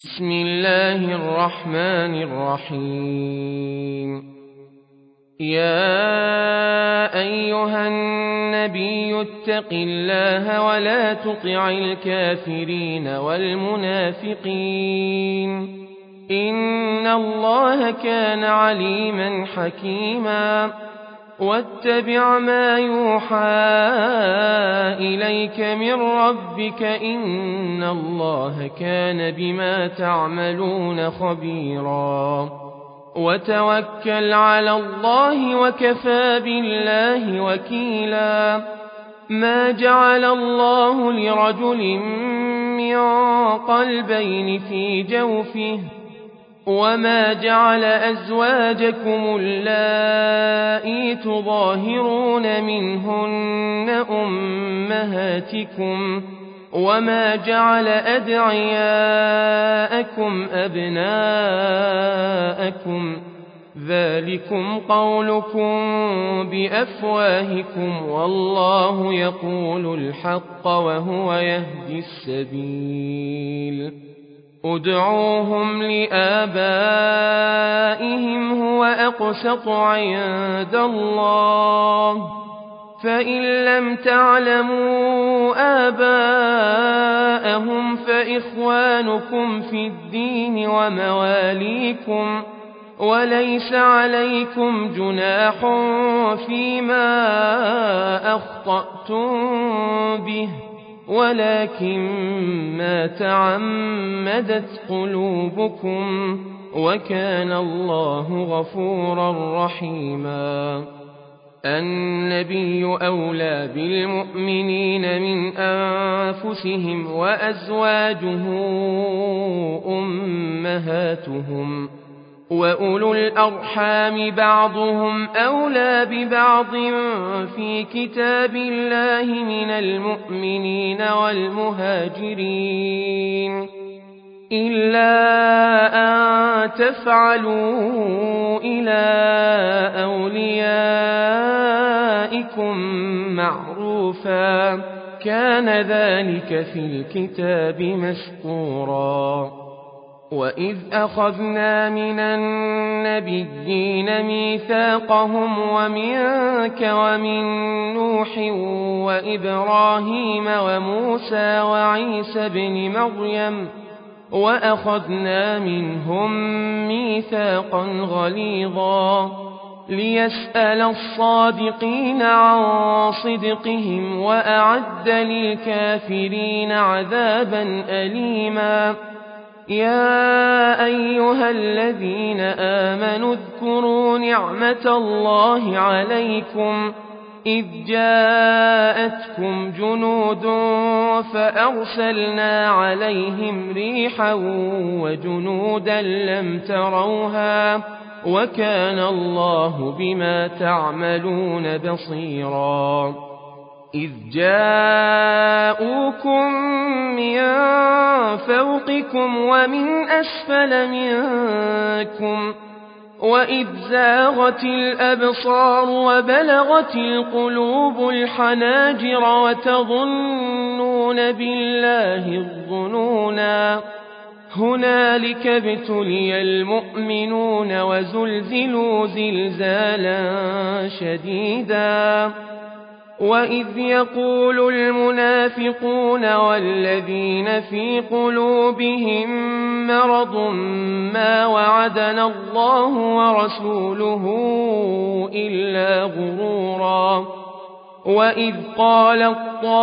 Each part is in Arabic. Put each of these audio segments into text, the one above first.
بسم الله الرحمن الرحيم. يا أيها النبي اتق الله ولا تطع الكافرين والمنافقين إن الله كان عليما حكيما. واتبع ما يوحى إليك من ربك إن الله كان بما تعملون خبيرا. وتوكل على الله وكفى بالله وكيلا. ما جعل الله لرجل من قلبين في جوفه وما جعل أزواجكم اللائي تظاهرون منهن أمهاتكم وما جعل أدعياءكم أبناءكم ذلكم قولكم بأفواهكم والله يقول الحق وهو يهدي السبيل. ادعوهم لآبائهم هو أقسط عند الله فإن لم تعلموا آباءهم فإخوانكم في الدين ومواليكم وليس عليكم جناح فيما أخطأتم به ولكن ما تعمدت قلوبكم وكان الله غفورا رحيما. النبي أولى بالمؤمنين من أنفسهم وأزواجه أمهاتهم وأولو الأرحام بعضهم أولى ببعض في كتاب الله من المؤمنين والمهاجرين إلا أن تفعلوا إلى أوليائكم معروفا كان ذلك في الكتاب مسطورا. وإذ أخذنا من النبيين ميثاقهم ومنك ومن نوح وإبراهيم وموسى وعيسى بن مريم وأخذنا منهم ميثاقا غليظا ليسأل الصادقين عن صدقهم وأعد للكافرين عذابا أليما. يا أيها الذين آمنوا اذكروا نعمة الله عليكم إذ جاءتكم جنود فأرسلنا عليهم ريحا وجنودا لم تروها وكان الله بما تعملون بصيرا. إذ جاءوكم من فوقكم ومن أسفل منكم وإذ زاغت الأبصار وبلغت القلوب الحناجر وتظنون بالله الظنونا هنالك ابتلي المؤمنون وزلزلوا زلزالا شديدا. وإذ يقول المنافقون والذين في قلوبهم مرض ما وعدنا الله ورسوله إلا غرورا. وإذ قالت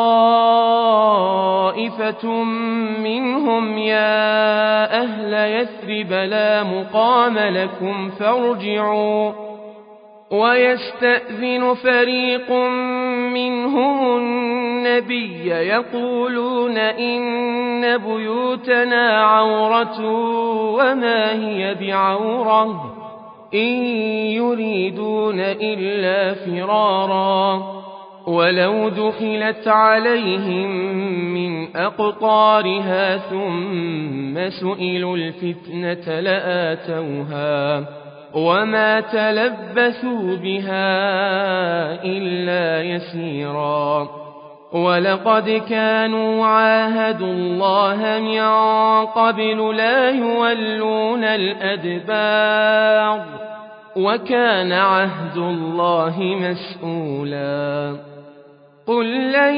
طائفة منهم يا أهل يثرب لا مقام لكم فارجعوا ويستأذن فريق منهم النبي يقولون إن بيوتنا عورة وما هي بعورة إن يريدون إلا فرارا ولو دخلت عليهم من أقطارها ثم سئلوا الفتنة لآتوها وما تلبثوا بها إلا يسيرا. ولقد كانوا عاهدوا الله من قبل لا يولون الأدبار وكان عهد الله مسؤولا قل لن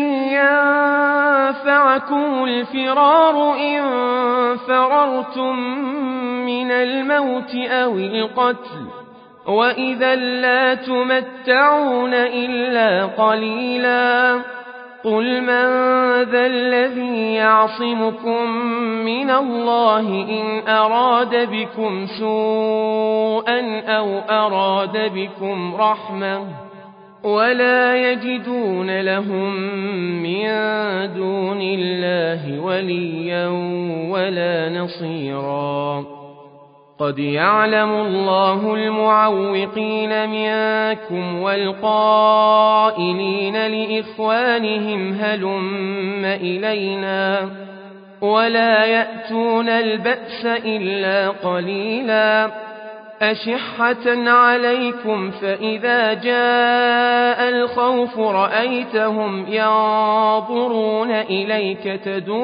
ينفعكم الفرار إن فررتم من الموت أو القتل وإذا لا تمتعون إلا قليلا قل من ذا الذي يعصمكم من الله إن أراد بكم سوءا أو أراد بكم رحمة ولا يجدون لهم من دون الله وليا ولا نصيرا قد يعلم الله المعوقين منكم والقائلين لإخوانهم هلم إلينا ولا يأتون البأس إلا قليلا أشحة عليكم فإذا جاء الخوف رأيتهم ينظرون إليك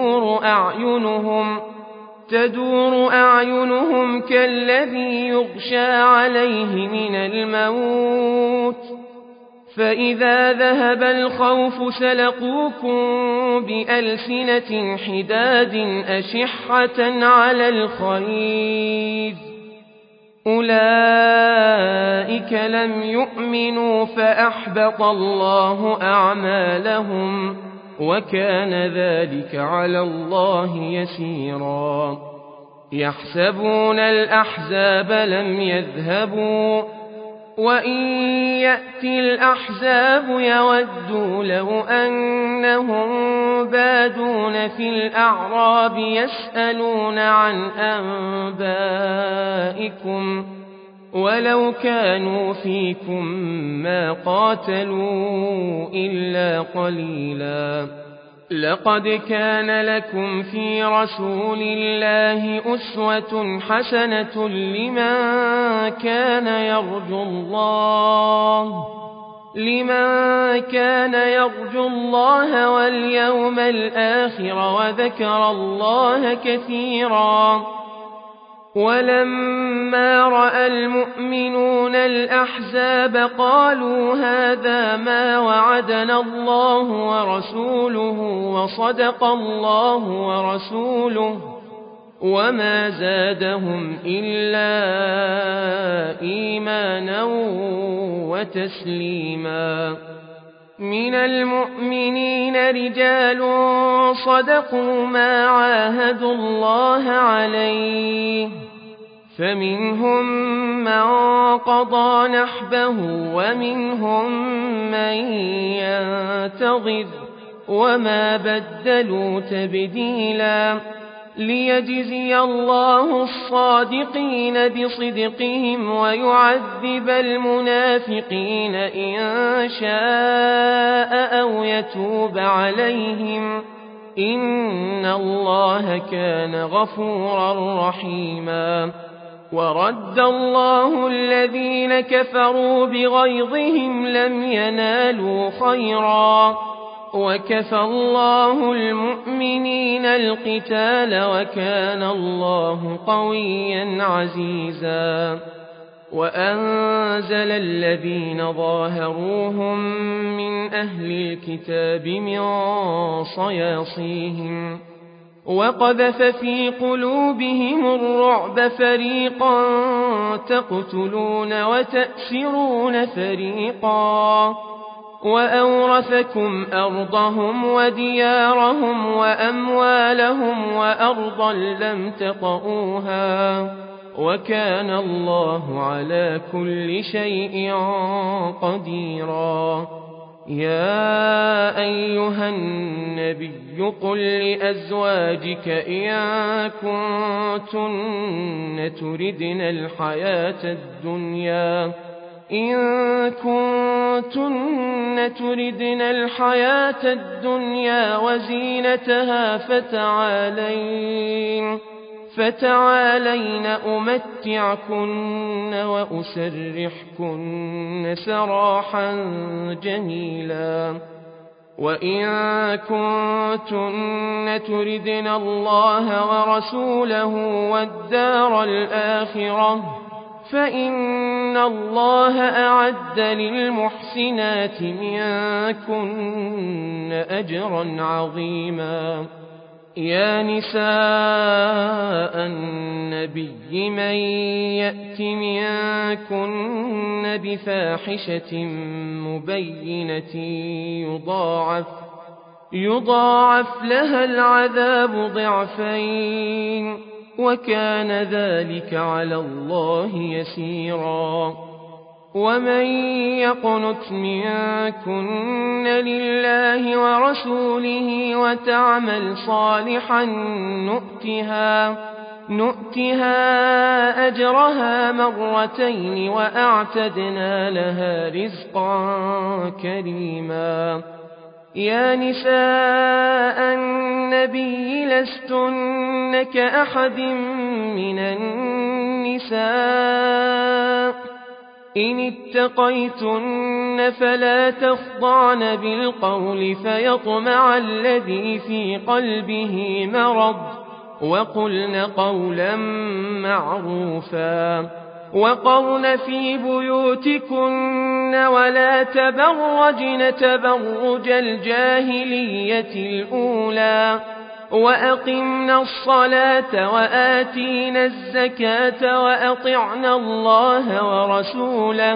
تدور أعينهم كالذي يغشى عليه من الموت فإذا ذهب الخوف سلقوكم بألسنة حداد أشحة على الخير أولئك لم يؤمنوا فأحبط الله أعمالهم وكان ذلك على الله يسيرا يحسبون الأحزاب لم يذهبوا وإن يأتي الأحزاب يودوا لو أنهم بادون في الأعراب يسألون عن أنبائكم ولو كانوا فيكم ما قاتلوا إلا قليلا لقد كان لكم في رسول الله أسوة حسنة لمن كان يرجو الله واليوم الآخر وذكر الله كثيرا ولما رأى المؤمنون الأحزاب قالوا هذا ما وعدنا الله ورسوله وصدق الله ورسوله وما زادهم إلا إيمانا وتسليما من المؤمنين رجال صدقوا ما عاهدوا الله عليه فمنهم من قضى نحبه ومنهم من ينتظر وما بدلوا تبديلا ليجزي الله الصادقين بصدقهم ويعذب المنافقين إن شاء أو يتوب عليهم إن الله كان غفورا رحيما ورد الله الذين كفروا بغيظهم لم ينالوا خيرا وكفى الله المؤمنين القتال وكان الله قويا عزيزا وأنزل الذين ظاهروهم من أهل الكتاب من صياصيهم وقذف في قلوبهم الرعب فريقا تقتلون وتأسرون فريقا وأورثكم أرضهم وديارهم وأموالهم وأرضا لم تطئوها وكان الله على كل شيء قديرا يا أيها النبي قل لأزواجك إن كنتن تردن الحياة الدنيا وزينتها فتعالين أمتعكن وأسرحكن سراحا جميلا وإن كنتن تردن الله ورسوله والدار الآخرة فإن الله أعد للمحسنات منكن أجرا عظيما. يا نساء النبي من يأت منكن بفاحشة مبينة يضاعف لها العذاب ضعفين وكان ذلك على الله يسيرا. ومن يقنت منكن لله ورسوله وتعمل صالحا نؤتها أجرها مرتين وأعتدنا لها رزقا كريما. يا نساء النبي لستن كأحد من النساء إن اتقيتن فلا تخضعن بالقول فيطمع الذي في قلبه مرض وقلن قولا معروفا. وقرن في بيوتكن ولا تبرجن تبرج الجاهلية الأولى وأقمنا الصلاة وآتينا الزكاة وأطعنا الله ورسوله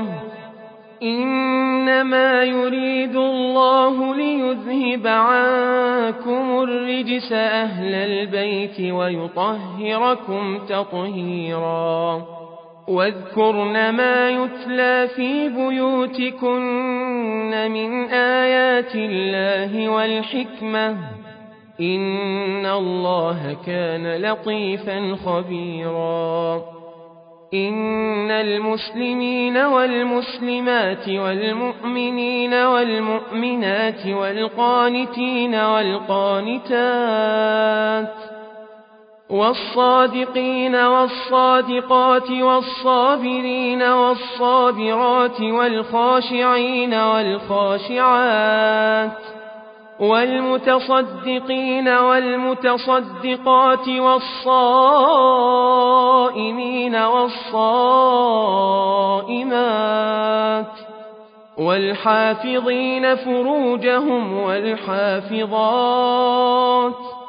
إنما يريد الله ليذهب عنكم الرجس أهل البيت ويطهركم تطهيرا. واذكرن ما يتلى في بيوتكن من آيات الله والحكمة إن الله كان لطيفا خبيرا. إن المسلمين والمسلمات والمؤمنين والمؤمنات والقانتين والقانتات والصادقين والصادقات والصابرين والصابرات والخاشعين والخاشعات والمتصدقين والمتصدقات والصائمين والصائمات والحافظين فروجهم والحافظات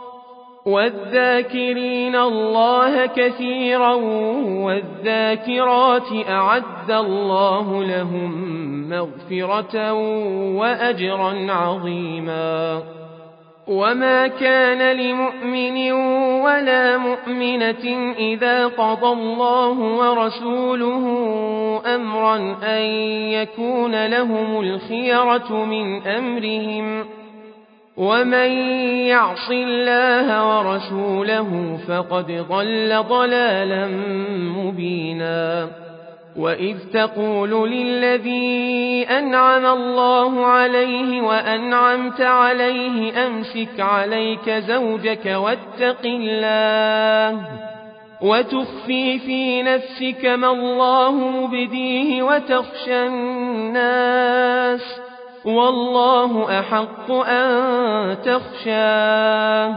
والذاكرين الله كثيرا والذاكرات أعد الله لهم مغفرة وأجرا عظيما. وما كان لمؤمن ولا مؤمنة إذا قضى الله ورسوله أمرا أن يكون لهم الخيرة من أمرهم ومن يعص الله ورسوله فقد ضل ضلالا مبينا. وإذ تقول للذي أنعم الله عليه وأنعمت عليه أمسك عليك زوجك واتق الله وتخفي في نفسك ما الله مبديه وتخشى الناس والله أحق أن تخشاه.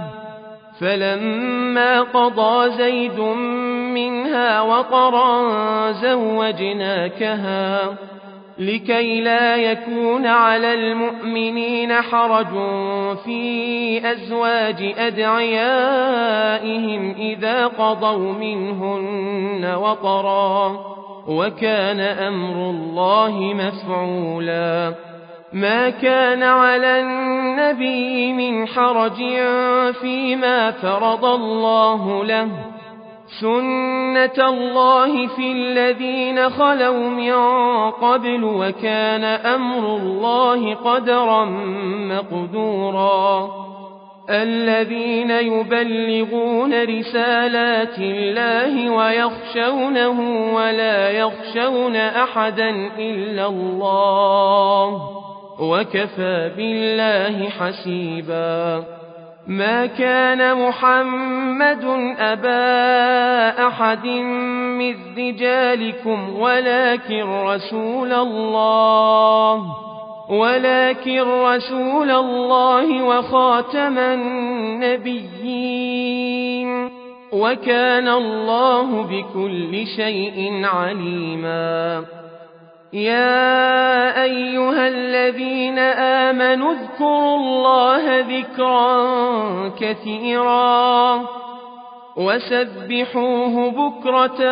فلما قضى زيد منها وطرا زوجناكها لكي لا يكون على المؤمنين حرج في أزواج أدعيائهم إذا قضوا منهن وطرا وكان أمر الله مفعولا. ما كان على النبي من حرج فيما فرض الله له سنة الله في الذين خلوا من قبل وكان أمر الله قدرا مقدورا. الذين يبلغون رسالات الله ويخشونه ولا يخشون أحدا إلا الله وكفى بالله حسيبا. ما كان محمد أبا أحد من رجالكم ولكن رسول الله ولكن رسول الله وخاتم النبيين، وكان الله بكل شيء عليما. يا أيها الذين آمنوا اذكروا الله ذكرا كثيرا وسبحوه بكرة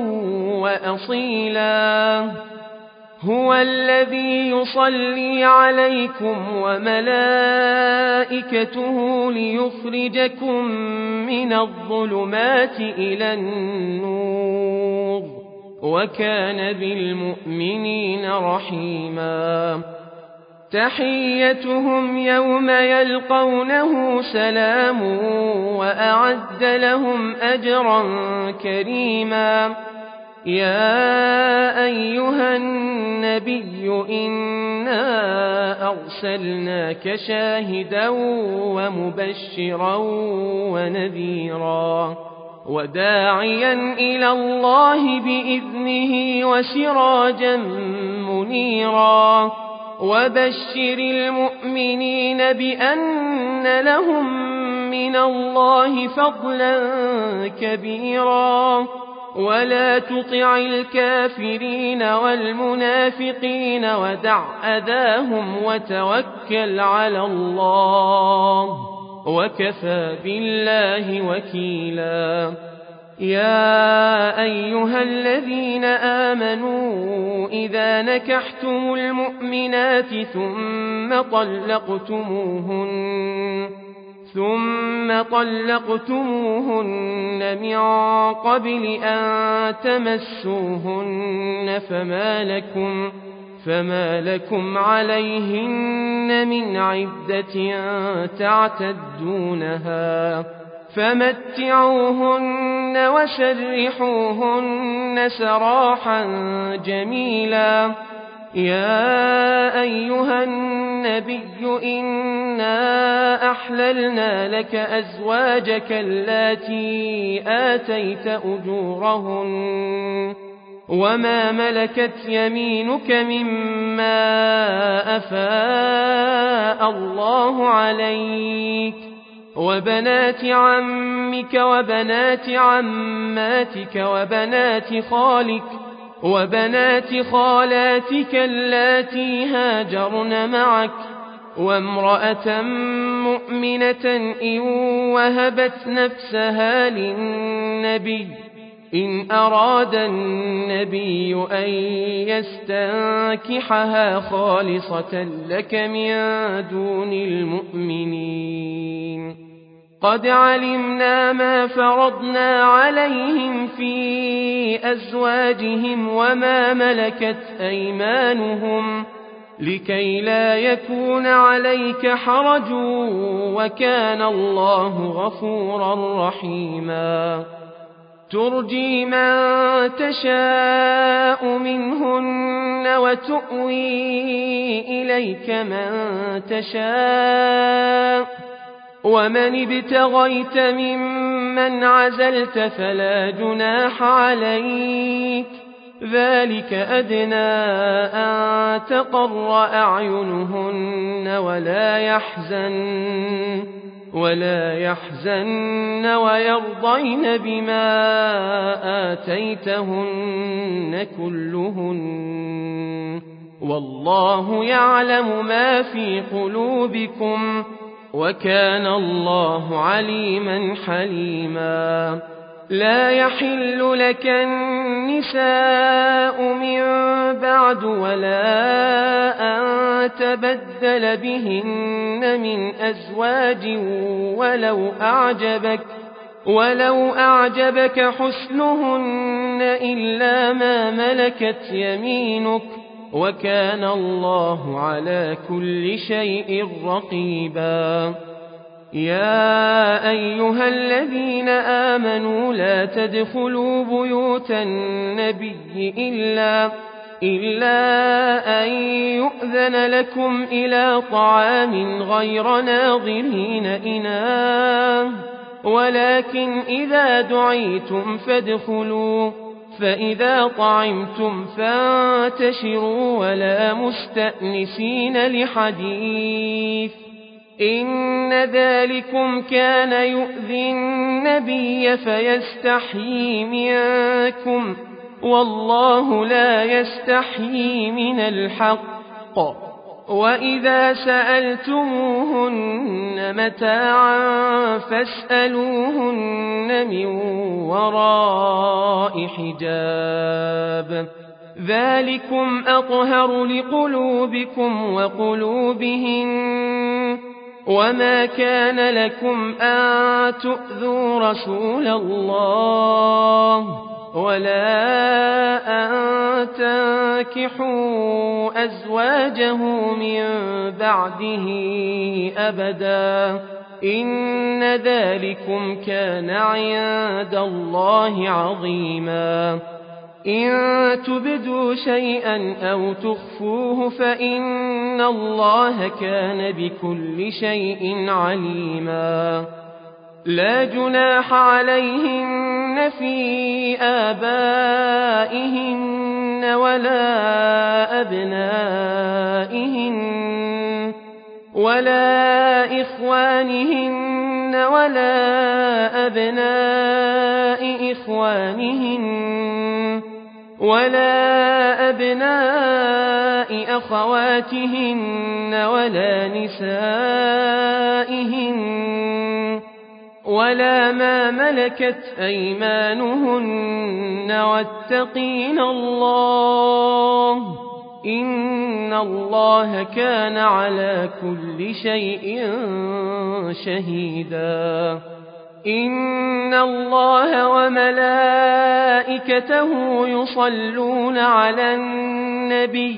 وأصيلا. هو الذي يصلي عليكم وملائكته ليخرجكم من الظلمات إلى النور، وكان بالمؤمنين رحيما. تحيتهم يوم يلقونه سلام، وأعد لهم أجرا كريما. يا أيها النبي إنا أرسلناك شاهدا ومبشرا ونذيرا وداعيا إلى الله بإذنه وسراجا منيرا. وبشر المؤمنين بأن لهم من الله فضلا كبيرا. ولا تطع الكافرين والمنافقين ودع أذاهم وتوكل على الله، وكفى بالله وكيلا. يا أيها الذين آمنوا إذا نكحتم المؤمنات ثم طلقتموهن من قبل أن تمسوهن فما لكم عليهن من عدة تعتدونها، فمتعوهن وسرحوهن سراحا جميلا. يا أيها النبي إنا أحللنا لك أزواجك اللاتي آتيت أجورهن وما ملكت يمينك مما أفاء الله عليك، وبنات عمك وبنات عماتك وبنات خالاتك اللاتي هاجرن معك، وامرأة مؤمنة إن وهبت نفسها للنبي إن أراد النبي أن يستنكحها خالصة لك من دون المؤمنين. قد علمنا ما فرضنا عليهم في أزواجهم وما ملكت أيمانهم لكي لا يكون عليك حرج، وكان الله غفورا رحيما. ترجي من تشاء منهن وتؤوي إليك من تشاء، ومن ابتغيت ممن عزلت فلا جناح عليك، ذلك أدنى أن تقر أعينهن ولا يحزن ويرضين بما آتيتهن كلهن، والله يعلم ما في قلوبكم، وكان الله عليما حليما. لا يحل لك النساء من بعد ولا أن تبدل بهن من أزواج ولو أعجبك حسنهن إلا ما ملكت يمينك، وكان الله على كل شيء رقيبا. يا أيها الذين آمنوا لا تدخلوا بيوت النبي إلا أن يؤذن لكم إلى طعام غير ناظرين إناه، ولكن إذا دعيتم فإذا طعمتم فانتشروا ولا مستأنسين لحديث إن ذلكم كان يؤذي النبي فيستحيي منكم والله لا يستحيي من الحق وإذا سألتموهن متاعا فاسألوهن من وراء حجاب ذلكم أطهر لقلوبكم وقلوبهن وما كان لكم أن تؤذوا رسول الله ولا أن تنكحوا أزواجه من بعده أبدا إن ذلكم كان عند الله عظيما إن تبدوا شيئا أو تخفوه فإن الله كان بكل شيء عليما لا جناح عليهن في آبائهن ولا أبنائهن ولا إخوانهن ولا أبناء إخوانهن ولا أبناء أخواتهن ولا نسائهن ولا ما ملكت أيمانهن واتقين الله إن الله كان على كل شيء شهيدا إن الله وملائكته يصلون على النبي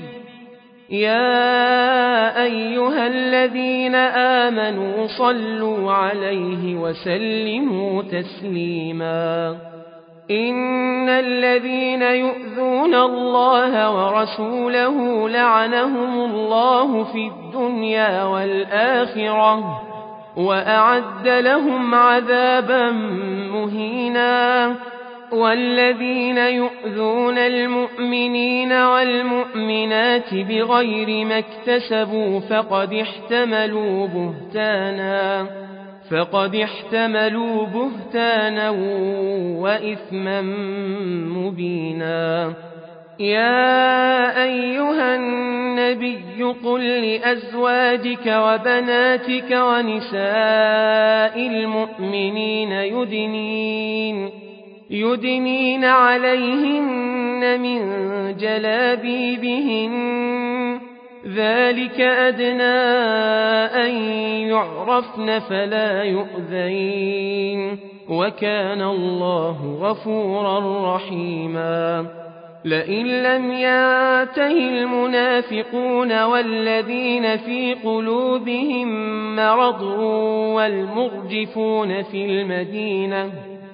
يا أيها الذين آمنوا صلوا عليه وسلموا تسليما إن الذين يؤذون الله ورسوله لعنهم الله في الدنيا والآخرة وأعد لهم عذابا مهينا والذين يؤذون المؤمنين والمؤمنات بغير ما اكتسبوا فقد احتملوا بهتانا وإثما مبينا يا أيها النبي قل لأزواجك وبناتك ونساء المؤمنين يدنين عليهن من جلابيبهن ذلك أدنى أن يعرفن فلا يؤذين وكان الله غفورا رحيما لئن لم ينته المنافقون والذين في قلوبهم مرض والمرجفون في المدينة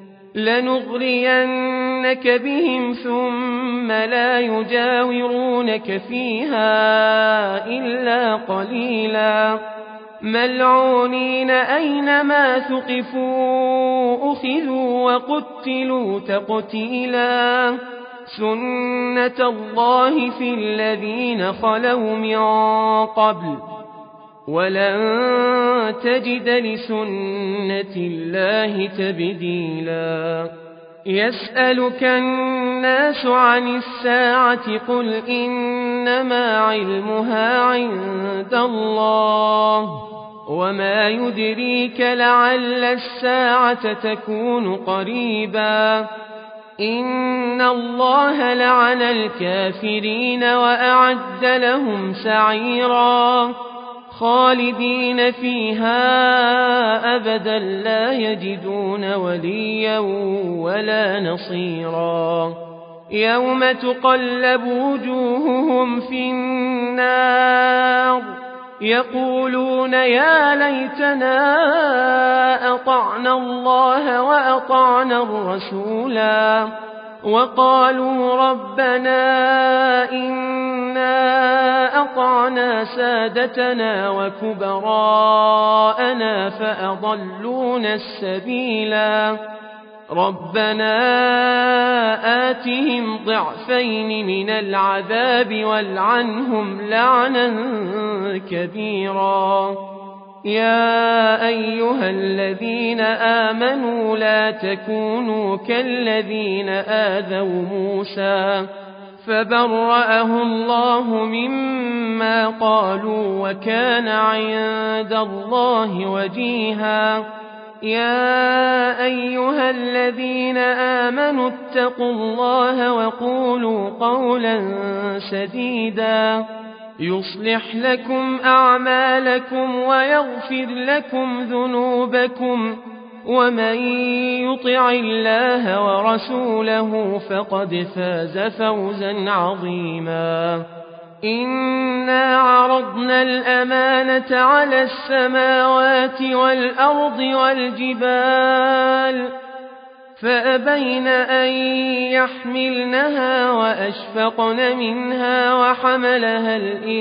لنغرينك بهم ثم لا يجاورونك فيها إلا قليلا ملعونين أينما ثقفوا أخذوا وقتلوا تقتيلا سنة الله في الذين خلوا من قبل ولن تجد لسنة الله تبديلا يسألك الناس عن الساعة قل إنما علمها عند الله وما يدريك لعل الساعة تكون قريبا إن الله لعن الكافرين وأعد لهم سعيرا خالدين فيها أبدا لا يجدون وليا ولا نصيرا يوم تقلب وجوههم في النار يقولون يا ليتنا أطعنا الله وأطعنا الرسولا وقالوا ربنا إنا أطعنا سادتنا وكبراءنا فأضلونا السبيلا ربنا آتهم ضعفين من العذاب والعنهم لعنا كبيرا يا أيها الذين آمنوا لا تكونوا كالذين آذوا موسى فبرأه الله مما قالوا وكان عند الله وجيها يا أيها الذين آمنوا اتقوا الله وقولوا قولا سديدا يصلح لكم أعمالكم ويغفر لكم ذنوبكم ومن يطع الله ورسوله فقد فاز فوزا عظيما إنا عرضنا الأمانة على السماوات والأرض والجبال فأبين أن يحملنها وأشفقن منها وحملها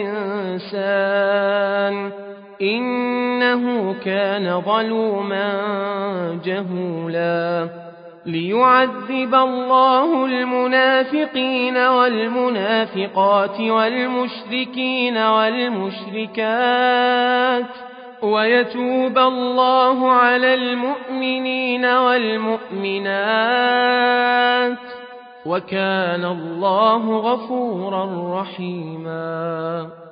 الإنسان إنه كان ظلوما جهولا ليعذب الله المنافقين والمنافقات والمشركين والمشركات ويتوب الله على المؤمنين والمؤمنات وكان الله غفورا رحيما